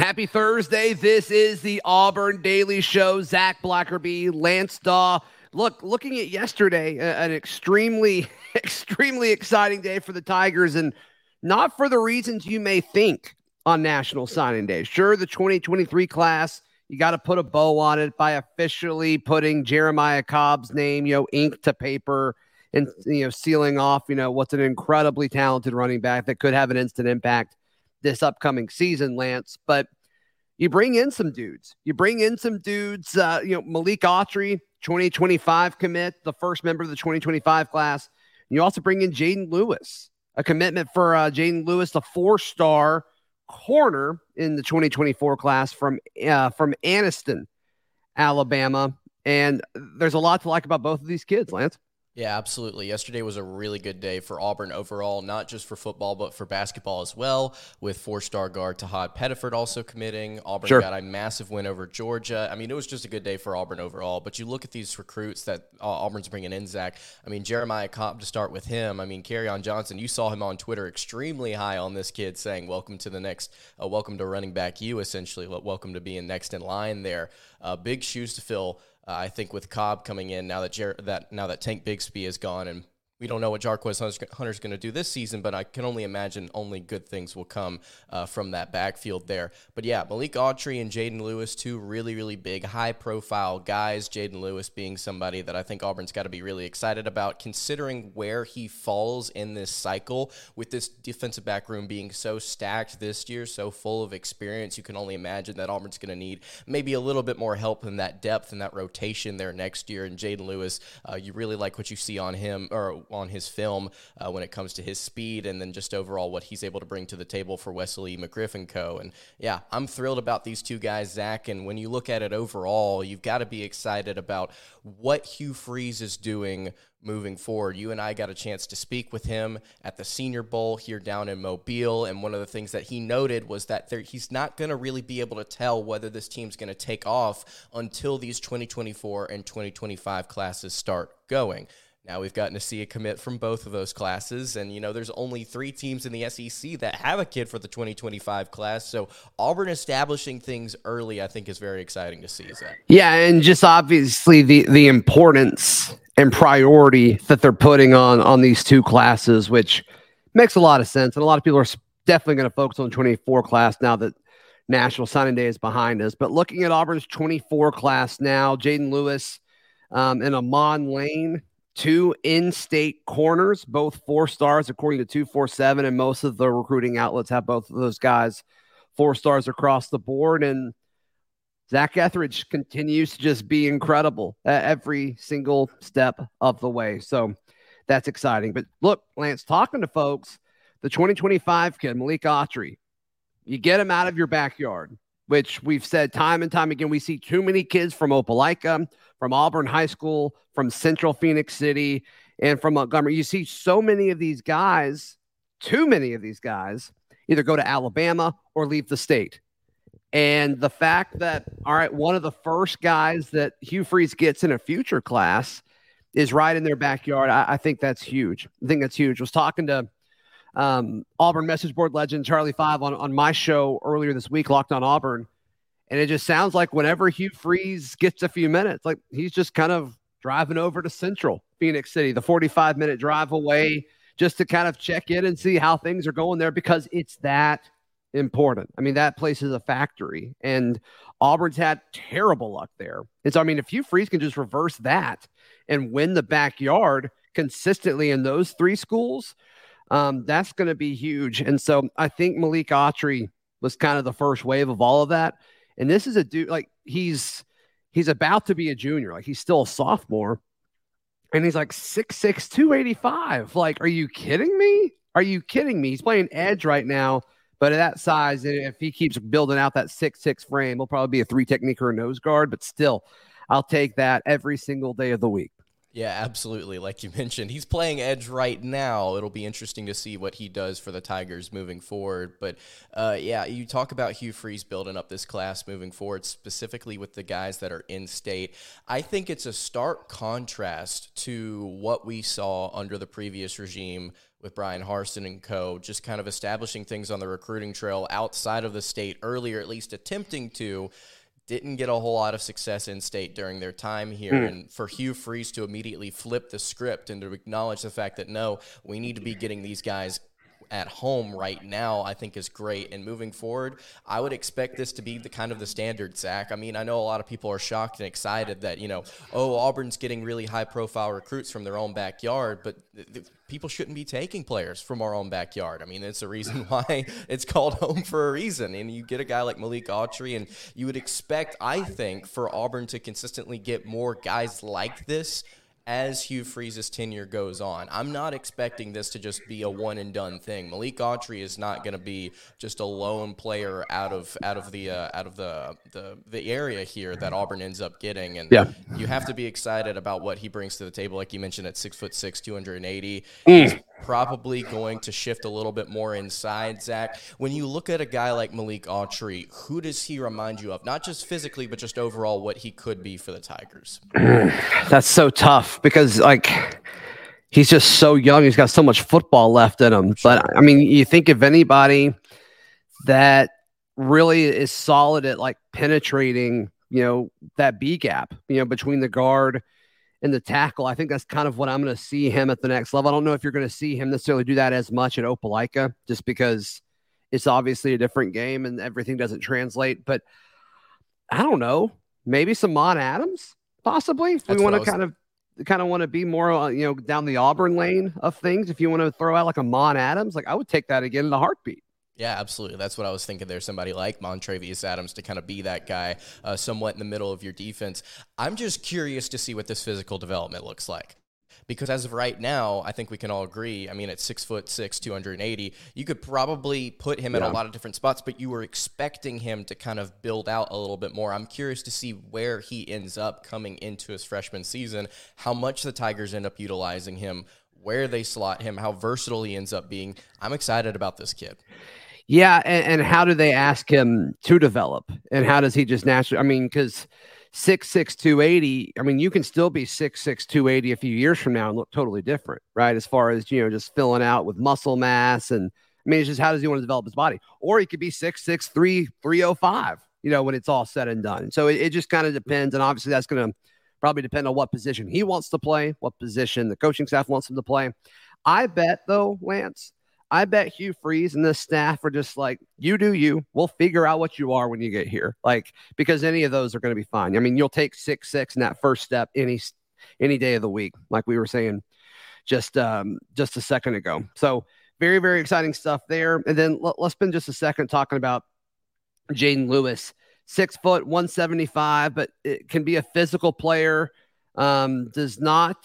Happy Thursday. This is the Auburn Daily Show. Zach Blackerby, Lance Daw. Looking at yesterday, an extremely, extremely exciting day for the Tigers, and not for the reasons you may think on National Signing Day. Sure, the 2023 class, you got to put a bow on it by officially putting Jeremiah Cobb's name, ink to paper and, sealing off, what's an incredibly talented running back that could have an instant impact this upcoming season, Lance. But you bring in some dudes. Malik Autry, 2025 commit, the first member of the 2025 class. You also bring in Jaden Lewis, a commitment for Jaden Lewis, the 4-star corner in the 2024 class from Anniston, Alabama. And there's a lot to like about both of these kids, Lance. Yeah, absolutely. Yesterday was a really good day for Auburn overall, not just for football, but for basketball as well, with 4-star guard Tahad Pettiford also committing. Auburn got a massive win over Georgia. I mean, it was just a good day for Auburn overall. But you look at these recruits that Auburn's bringing in, Zach. I mean, Jeremiah Cobb, to start with him. I mean, Kerryon Johnson, you saw him on Twitter extremely high on this kid, saying, welcome to the next, welcome to running back you, essentially. Welcome to being next in line there. Big shoes to fill. I think with Cobb coming in now that Tank Bigsby is gone, and we don't know what Jarquez Hunter's going to do this season, but I can only imagine only good things will come from that backfield there. But yeah, Malik Autry and Jaden Lewis, two really, really big, high-profile guys. Jaden Lewis being somebody that I think Auburn's got to be really excited about, considering where he falls in this cycle with this defensive back room being so stacked this year, so full of experience. You can only imagine that Auburn's going to need maybe a little bit more help in that depth and that rotation there next year. And Jaden Lewis, you really like what you see on him, or on his film when it comes to his speed and then just overall what he's able to bring to the table for Wesley McGriff & Co. And yeah, I'm thrilled about these two guys, Zach. And when you look at it overall, you've got to be excited about what Hugh Freeze is doing moving forward. You and I got a chance to speak with him at the Senior Bowl here down in Mobile, and one of the things that he noted was that he's not going to really be able to tell whether this team's going to take off until these 2024 and 2025 classes start going. Now we've gotten to see a commit from both of those classes, and, there's only 3 teams in the SEC that have a kid for the 2025 class, so Auburn establishing things early, I think, is very exciting to see, Zach. Yeah, and just obviously the importance and priority that they're putting on these two classes, which makes a lot of sense, and a lot of people are definitely going to focus on the 24 class now that National Signing Day is behind us. But looking at Auburn's 24 class now, Jaden Lewis and Amon Lane, 2 in-state corners, both 4 stars according to 247, and most of the recruiting outlets have both of those guys 4 stars across the board. And Zach Etheridge continues to just be incredible at every single step of the way. So that's exciting. But look, Lance, talking to folks, the 2025 kid, Malik Autry, you get him out of your backyard, which we've said time and time again. We see too many kids from Opelika, from Auburn High School, from Central Phoenix City, and from Montgomery. You see so many of these guys, too many of these guys, either go to Alabama or leave the state. And the fact that, all right, one of the first guys that Hugh Freeze gets in a future class is right in their backyard, I think that's huge. I was talking to Auburn message board legend Charlie Five on my show earlier this week, Locked on Auburn. And it just sounds like whenever Hugh Freeze gets a few minutes, like he's just kind of driving over to Central Phoenix City, the 45-minute drive away, just to kind of check in and see how things are going there, because it's that important. I mean, that place is a factory, and Auburn's had terrible luck there. And so, I mean, if Hugh Freeze can just reverse that and win the backyard consistently in those 3 schools, that's going to be huge. And so I think Malik Autry was kind of the first wave of all of that. And this is a dude, like he's about to be a junior. Like he's still a sophomore, and he's like 6'6", 285. Like, are you kidding me? He's playing edge right now, but at that size, if he keeps building out that 6'6" frame, he'll probably be a 3 technique or a nose guard, but still, I'll take that every single day of the week. Yeah, absolutely. Like you mentioned, he's playing edge right now. It'll be interesting to see what he does for the Tigers moving forward. But, yeah, you talk about Hugh Freeze building up this class moving forward, specifically with the guys that are in-state. I think it's a stark contrast to what we saw under the previous regime with Brian Harsin and co, just kind of establishing things on the recruiting trail outside of the state earlier, at least attempting to. Didn't get a whole lot of success in state during their time here. And for Hugh Freeze to immediately flip the script and to acknowledge the fact that, no, we need to be getting these guys at home right now, I think is great. And moving forward, I would expect this to be the kind of the standard, Zach. I mean, I know a lot of people are shocked and excited that, Auburn's getting really high-profile recruits from their own backyard, but people shouldn't be taking players from our own backyard. I mean, it's a reason why it's called home for a reason. And you get a guy like Malik Autry, and you would expect, I think, for Auburn to consistently get more guys like this as Hugh Freeze's tenure goes on. I'm not expecting this to just be a one-and-done thing. Malik Autry is not going to be just a lone player out of the area here that Auburn ends up getting. And you have to be excited about what he brings to the table. Like you mentioned, at 6'6", 280, he's probably going to shift a little bit more inside. Zach, when you look at a guy like Malik Autry, who does he remind you of? Not just physically, but just overall what he could be for the Tigers. That's so tough because, he's just so young. He's got so much football left in him. Sure. But, I mean, you think of anybody that really is solid at, penetrating, that B gap, between the guard and the tackle. I think that's kind of what I'm going to see him at the next level. I don't know if you're going to see him necessarily do that as much at Opelika, just because it's obviously a different game and everything doesn't translate. But I don't know, maybe some Mon Adams, possibly. If we want to kind of want to be more, down the Auburn lane of things. If you want to throw out like a Mon Adams, I would take that again in a heartbeat. Yeah, absolutely. That's what I was thinking. There's somebody like Montravius Adams to kind of be that guy somewhat in the middle of your defense. I'm just curious to see what this physical development looks like. Because as of right now, I think we can all agree, I mean, at 6'6", 280, you could probably put him at a lot of different spots, but you were expecting him to kind of build out a little bit more. I'm curious to see where he ends up coming into his freshman season, how much the Tigers end up utilizing him, where they slot him, how versatile he ends up being. I'm excited about this kid. Yeah, and how do they ask him to develop? And how does he just naturally, because 6'6", 280, you can still be 6'6", 280 a few years from now and look totally different, right? As far as, just filling out with muscle mass. And it's just, how does he want to develop his body? Or he could be 6'6", 305, when it's all said and done. So it just kind of depends. And obviously that's going to probably depend on what position he wants to play, what position the coaching staff wants him to play. I bet, though, Lance, Hugh Freeze and this staff are just like, you do you. We'll figure out what you are when you get here. Because any of those are going to be fine. You'll take 6'6" in that first step any day of the week, like we were saying just a second ago. So very, very exciting stuff there. And then let's spend just a second talking about Jaden Lewis. 6 foot, 175, but it can be a physical player. Does not,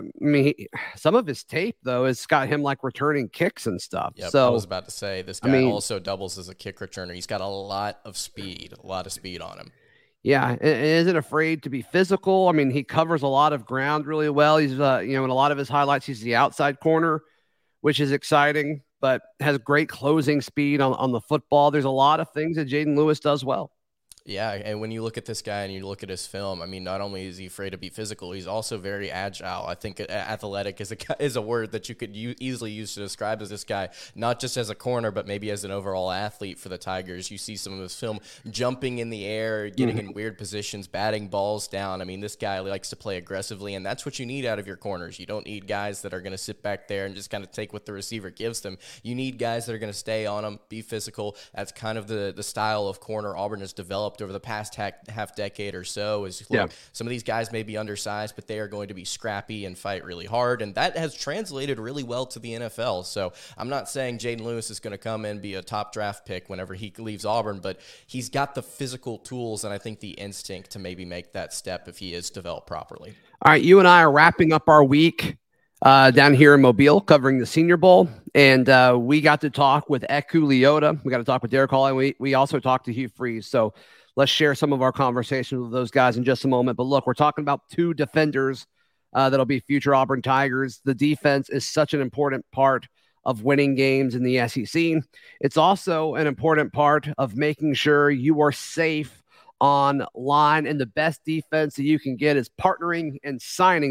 some of his tape though has got him returning kicks and stuff. Yep, so I was about to say this guy also doubles as a kick returner. He's got a lot of speed on him. Yeah, and isn't afraid to be physical. He covers a lot of ground really well. He's, in a lot of his highlights, he's the outside corner, which is exciting, but has great closing speed on the football. There's a lot of things that Jaden Lewis does well. Yeah, and when you look at this guy and you look at his film, not only is he afraid to be physical, he's also very agile. I think athletic is a word that you could easily use to describe as this guy, not just as a corner, but maybe as an overall athlete for the Tigers. You see some of his film jumping in the air, getting in weird positions, batting balls down. This guy likes to play aggressively, and that's what you need out of your corners. You don't need guys that are going to sit back there and just kind of take what the receiver gives them. You need guys that are going to stay on them, be physical. That's kind of the style of corner Auburn has developed over the past half decade or so. Some of these guys may be undersized, but they are going to be scrappy and fight really hard, and that has translated really well to the NFL. So I'm not saying Jaden Lewis is going to come in and be a top draft pick whenever he leaves Auburn, but he's got the physical tools and I think the instinct to maybe make that step if he is developed properly. All right, you and I are wrapping up our week down here in Mobile covering the Senior Bowl. And we got to talk with Eku Leota. We got to talk with Derek Hall. And we also talked to Hugh Freeze. So let's share some of our conversations with those guys in just a moment. But look, we're talking about two defenders that'll be future Auburn Tigers. The defense is such an important part of winning games in the SEC. It's also an important part of making sure you are safe on line, and the best defense that you can get is partnering and signing. There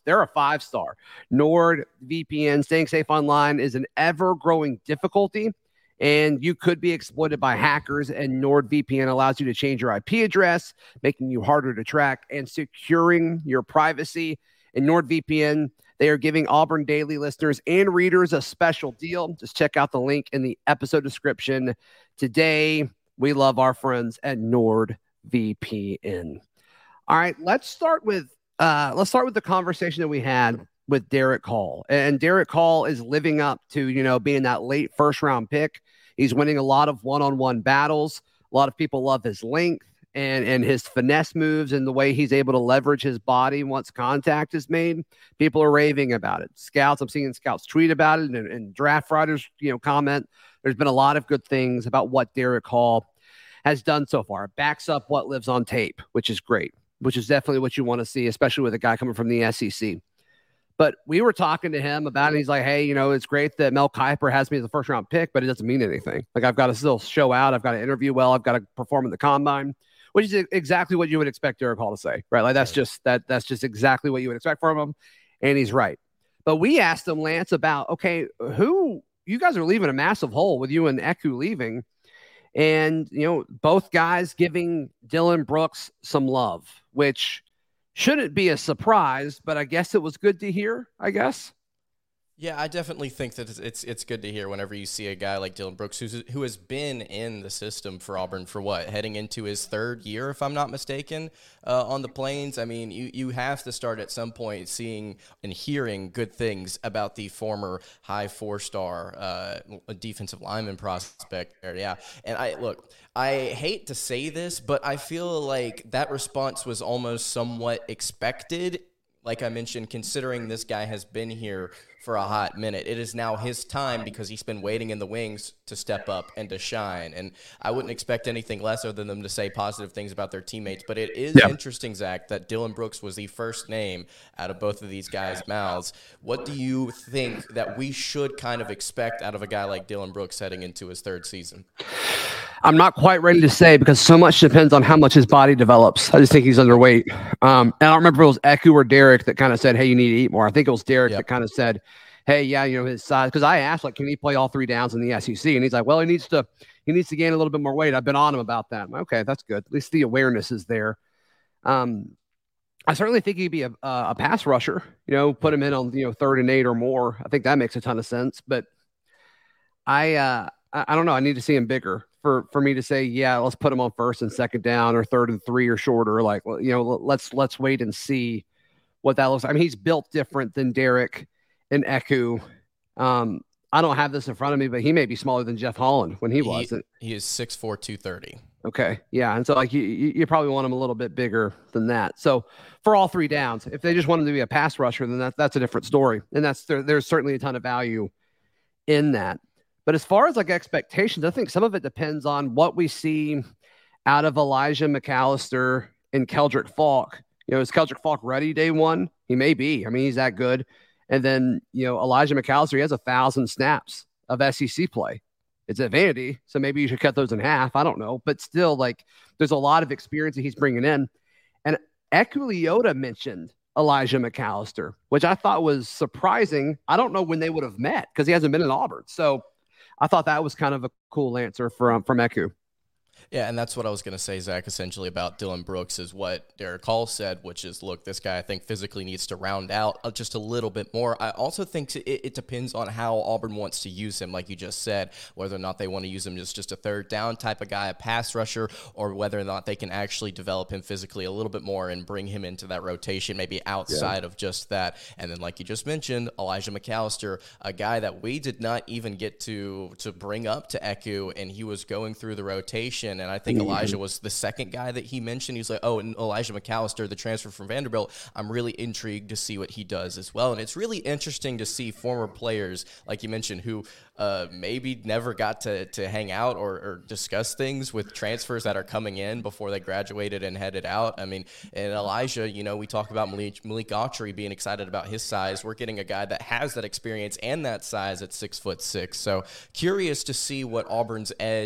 they're a 5-star. NordVPN, staying safe online is an ever-growing difficulty, and you could be exploited by hackers, and NordVPN allows you to change your IP address, making you harder to track and securing your privacy. And NordVPN, they are giving Auburn Daily listeners and readers a special deal. Just check out the link in the episode description today. We love our friends at NordVPN. All right, let's start with the conversation that we had with Derick Hall. And Derick Hall is living up to, being that late first-round pick. He's winning a lot of one-on-one battles. A lot of people love his length and his finesse moves and the way he's able to leverage his body once contact is made. People are raving about it. I'm seeing scouts tweet about it and draft writers, comment. There's been a lot of good things about what Derick Hall has done so far. It backs up what lives on tape, which is great, which is definitely what you want to see, especially with a guy coming from the SEC. But we were talking to him about it. He's like, hey, it's great that Mel Kiper has me as a first-round pick, but it doesn't mean anything. Like, I've got to still show out. I've got to interview well. I've got to perform in the combine, which is exactly what you would expect Derick Hall to say, right? Like, that's just exactly what you would expect from him, and he's right. But we asked him, Lance, about, okay, you guys are leaving a massive hole with you and Eku leaving, and, both guys giving Dillon Brooks some love, which shouldn't be a surprise, but I guess it was good to hear, I guess. Yeah, I definitely think that it's good to hear whenever you see a guy like Dillon Brooks who has been in the system for Auburn for heading into his third year, if I'm not mistaken, on the Plains. I mean, you have to start at some point seeing and hearing good things about the former high 4-star defensive lineman prospect there. Yeah, and I hate to say this, but I feel like that response was almost somewhat expected. Like I mentioned, considering this guy has been here for a hot minute, it is now his time because he's been waiting in the wings to step up and to shine. And I wouldn't expect anything less other than them to say positive things about their teammates. But it is interesting, Zach, that Dillon Brooks was the first name out of both of these guys' mouths. What do you think that we should kind of expect out of a guy like Dillon Brooks heading into his third season? I'm not quite ready to say because so much depends on how much his body develops. I just think he's underweight. And I don't remember if it was Eku or Derick that kind of said, hey, you need to eat more. I think it was Derick that kind of said, hey, yeah, his size. Because I asked, can he play all 3 downs in the SEC? And he's like, well, he needs to gain a little bit more weight. I've been on him about that. Okay, that's good. At least the awareness is there. I certainly think he'd be a pass rusher, put him in on, 3rd and 8 or more. I think that makes a ton of sense. But I don't know. I need to see him bigger for me to say, yeah, let's put him on 1st and 2nd down or 3rd and 3 or shorter. Like, let's wait and see what that looks like. I mean, he's built different than Derick and Eku. I don't have this in front of me, but he may be smaller than Jeff Holland when he wasn't. He is 6'4", 230. Okay. Yeah. And so you probably want him a little bit bigger than that. So for all 3 downs, if they just want him to be a pass rusher, then that's a different story. And there's certainly a ton of value in that. But as far as expectations, I think some of it depends on what we see out of Elijah McAllister and Keldrick Falk. Is Keldrick Falk ready day one? He may be. I mean, he's that good. And then, Elijah McAllister, he has 1,000 snaps of SEC play. It's at Vandy, so maybe you should cut those in half. I don't know. But still, there's a lot of experience that he's bringing in. And Eku Leota mentioned Elijah McAllister, which I thought was surprising. I don't know when they would have met because he hasn't been in Auburn. So I thought that was kind of a cool answer from Eku. Yeah, and that's what I was going to say, Zach, essentially about Dillon Brooks is what Derick Hall said, which is, look, this guy I think physically needs to round out just a little bit more. I also think it depends on how Auburn wants to use him, like you just said, whether or not they want to use him as just a 3rd down type of guy, a pass rusher, or whether or not they can actually develop him physically a little bit more and bring him into that rotation, maybe outside of just that. And then, like you just mentioned, Elijah McAllister, a guy that we did not even get to bring up to Eku, and he was going through the rotation. And I think Elijah was the second guy that he mentioned. He was like, oh, and Elijah McAllister, the transfer from Vanderbilt, I'm really intrigued to see what he does as well. And it's really interesting to see former players, like you mentioned, who maybe never got to hang out or discuss things with transfers that are coming in before they graduated and headed out. I mean, and Elijah, we talk about Malik Autry being excited about his size. We're getting a guy that has that experience and that size at 6'6". So curious to see what Auburn's edge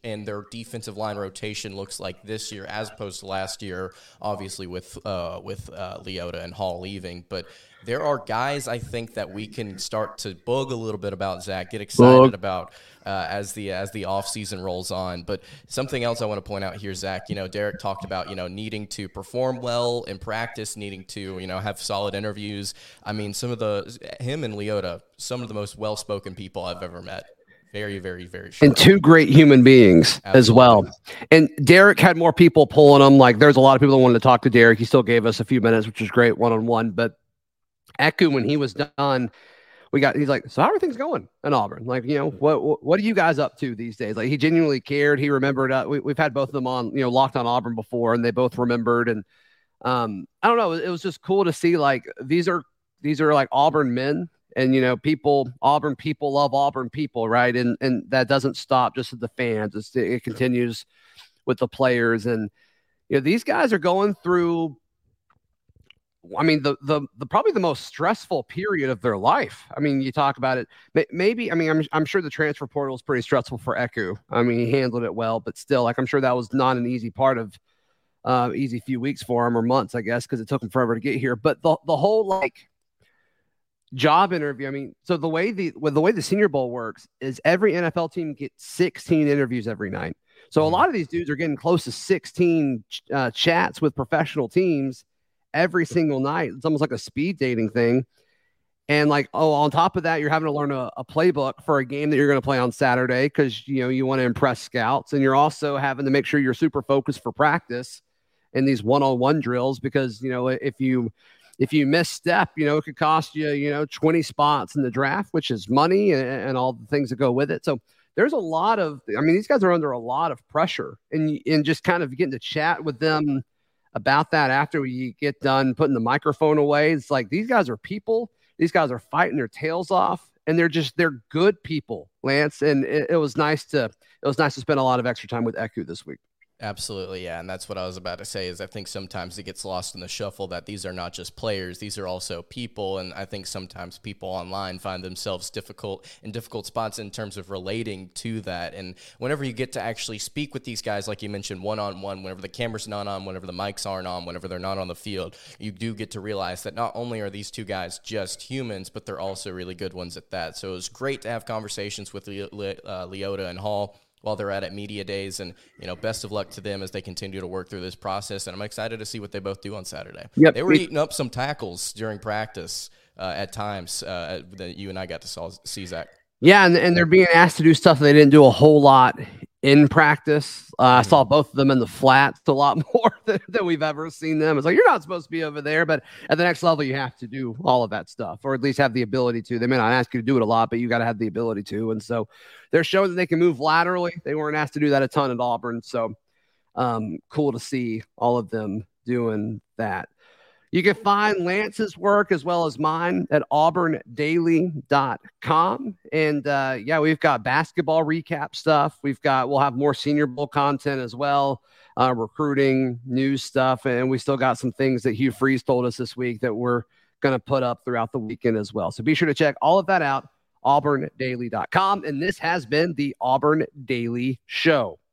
and their defensive line rotation looks like this year as opposed to last year, obviously with Leota and Hall leaving. But there are guys I think that we can start to bug a little bit about, Zach, get excited about as the offseason rolls on. But something else I want to point out here, Zach, Derek talked about, needing to perform well in practice, needing to, have solid interviews. I mean, him and Leota, some of the most well-spoken people I've ever met. Very, very, very short. And two great human beings as well. And Derek had more people pulling him. Like, there's a lot of people that wanted to talk to Derek. He still gave us a few minutes, which was great one-on-one. But Eku, when he was done, he's like, so how are things going in Auburn? Like, what are you guys up to these days? Like, he genuinely cared. He remembered. We've had both of them on, Locked on Auburn before, and they both remembered. And I don't know. It was just cool to see, like, these are like Auburn men. And, Auburn people love Auburn people, right? And that doesn't stop just with the fans. It continues with the players. And, these guys are going through, I mean, the probably the most stressful period of their life. I mean, you talk about it. Maybe, I mean, I'm sure the transfer portal is pretty stressful for Eku. I mean, he handled it well, but still, like, I'm sure that was not an easy part of easy few weeks for him, or months, I guess, because it took him forever to get here. But the whole, like, job interview. I mean, so the way the Senior Bowl works is every NFL team gets 16 interviews every night. So a lot of these dudes are getting close to 16 chats with professional teams every single night. It's almost like a speed dating thing. And like, on top of that, you're having to learn a playbook for a game that you're going to play on Saturday because, you want to impress scouts. And you're also having to make sure you're super focused for practice in these one-on-one drills because, if you misstep, it could cost you, 20 spots in the draft, which is money and all the things that go with it. So there's a lot of, I mean, these guys are under a lot of pressure, and just kind of getting to chat with them about that after we get done putting the microphone away. It's like, these guys are people. These guys are fighting their tails off, and they're good people, Lance. And it was nice to spend a lot of extra time with Eku this week. Absolutely, yeah, and that's what I was about to say is I think sometimes it gets lost in the shuffle that these are not just players, these are also people, and I think sometimes people online find themselves in difficult spots in terms of relating to that, and whenever you get to actually speak with these guys, like you mentioned, one-on-one, whenever the camera's not on, whenever the mics aren't on, whenever they're not on the field, you do get to realize that not only are these two guys just humans, but they're also really good ones at that, so it was great to have conversations with Leota and Hall while they're at media days, and best of luck to them as they continue to work through this process. And I'm excited to see what they both do on Saturday. Yep. They were eating up some tackles during practice at times that you and I got to see, Zach. Yeah, and they're being asked to do stuff they didn't do a whole lot in practice. I saw both of them in the flats a lot more than we've ever seen them. It's like, you're not supposed to be over there, but at the next level, you have to do all of that stuff, or at least have the ability to. They may not ask you to do it a lot, but you got to have the ability to. And so they're showing that they can move laterally. They weren't asked to do that a ton at Auburn. So cool to see all of them doing that. You can find Lance's work as well as mine at auburndaily.com. And we've got basketball recap stuff. We'll have more Senior Bowl content as well, recruiting, news stuff. And we still got some things that Hugh Freeze told us this week that we're going to put up throughout the weekend as well. So be sure to check all of that out, auburndaily.com. And this has been the Auburn Daily Show.